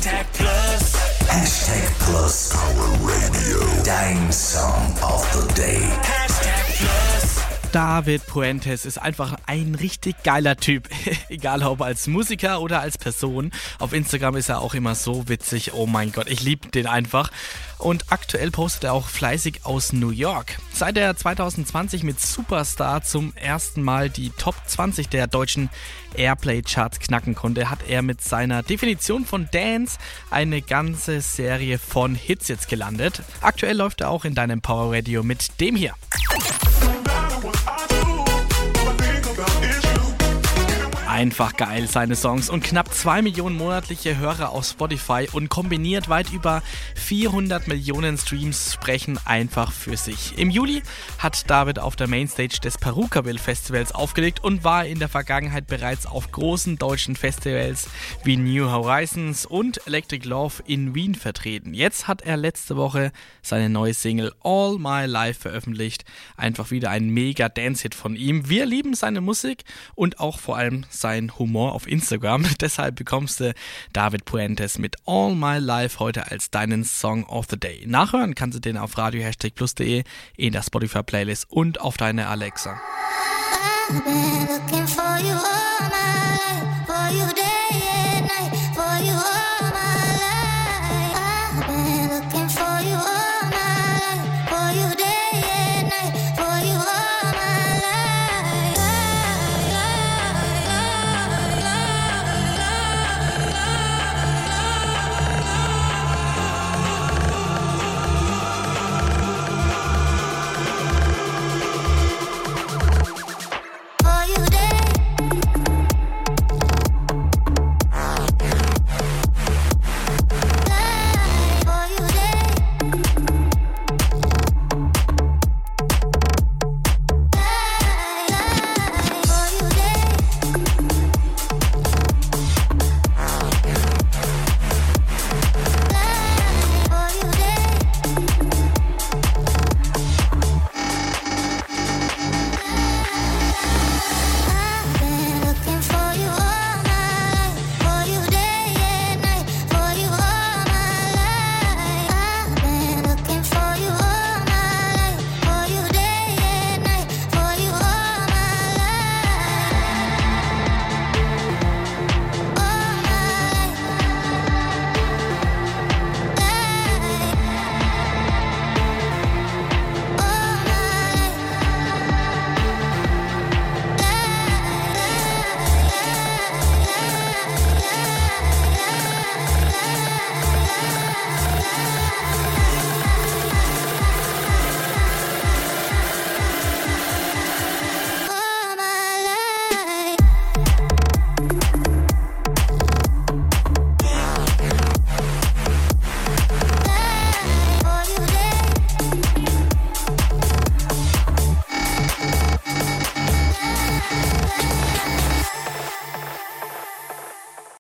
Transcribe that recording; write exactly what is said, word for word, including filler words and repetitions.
Hashtag Plus. Hashtag Plus Power Radio. Dein Song of the Day. Hashtag Plus. David Puentes ist einfach ein richtig geiler Typ. Egal ob als Musiker oder als Person. Auf Instagram ist er auch immer so witzig. Oh mein Gott, ich liebe den einfach. Und aktuell postet er auch fleißig aus New York. Seit er zwanzig zwanzig mit Superstar zum ersten Mal die Top zwanzig der deutschen Airplay-Charts knacken konnte, hat er mit seiner Definition von Dance eine ganze Serie von Hits jetzt gelandet. Aktuell läuft er auch in deinem Power Radio mit dem hier. Einfach geil, seine Songs und knapp zwei Millionen monatliche Hörer auf Spotify und kombiniert weit über vierhundert Millionen Streams sprechen einfach für sich. Im Juli hat David auf der Mainstage des Purukaville Festivals aufgelegt und war in der Vergangenheit bereits auf großen deutschen Festivals wie New Horizons und Electric Love in Wien vertreten. Jetzt hat er letzte Woche seine neue Single All My Life veröffentlicht. Einfach wieder ein mega Dance-Hit von ihm. Wir lieben seine Musik und auch vor allem sein Humor auf Instagram. Deshalb bekommst du David Puentes mit All My Life heute als deinen Song of the Day. Nachhören kannst du den auf radio hashtag plus punkt de, in der Spotify-Playlist und auf deine Alexa. I've been looking for you all my life, for you day, yeah.